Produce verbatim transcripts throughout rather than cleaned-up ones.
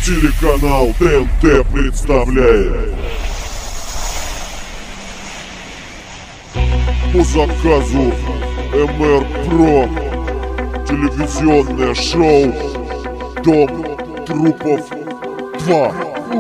Телеканал ТНТ представляет по заказу эм эр про телевизионное шоу «Дом трупов два».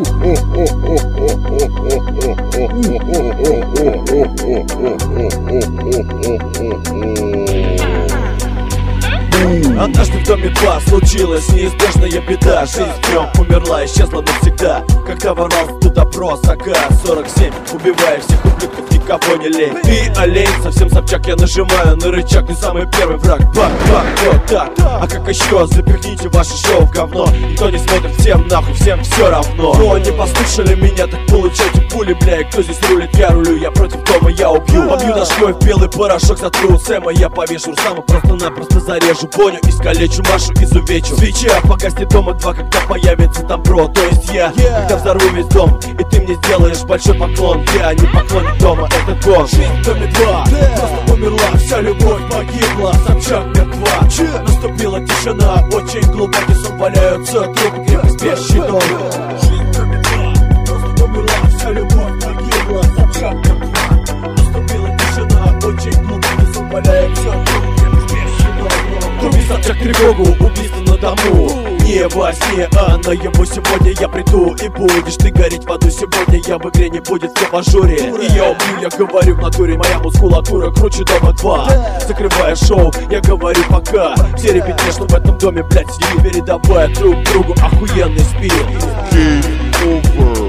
Однажды в доме два случилась неизбежная беда. Жизнь в нем умерла, исчезла навсегда. Когда ворвался туда допрос а ка сорок семь, убивая всех ублюдков, никого не лень. Ты олень, совсем собчак, я нажимаю на рычаг. Ты самый первый враг, бак, бак, вот так. А как еще, запихните ваше шоу в говно. Никто не смотрит, всем нахуй, всем все равно. Но не послушали меня, так получайте пули, бля. И кто здесь рулит, я рулю, я против дома, я убью. Побью дошкой в белый порошок, сотру Сэма. Я повешу Русама, просто-напросто зарежу Боню, искалечу, Машу, изувечу. Свеча погаснет дома два, когда появится там про, то есть я, yeah. Когда взорву весь дом, и ты мне сделаешь большой поклон. Я не поклонник дома, это гон. Жизнь в доме два, yeah. Просто умерла, вся любовь погибла, Собчак мертва, yeah. Наступила тишина, очень глубокий сон, валяются трупы, крепко спящий дом. Жизнь в доме два, просто умерла, вся любовь погибла, Собчак мертва. Наступила тишина, очень глубокий сон, валяются трупы. Собчак тревогу, убийство на дому. Не во сне, а наяву сегодня я приду. И будешь ты гореть в аду сегодня. Я в игре, не будет все в ажуре. И я убью, я говорю в натуре. Моя мускулатура круче дома два. Закрывая шоу, я говорю пока. Все ребятня, что в этом доме, блять, сидит, передавая друг другу охуенный спирт. Game over.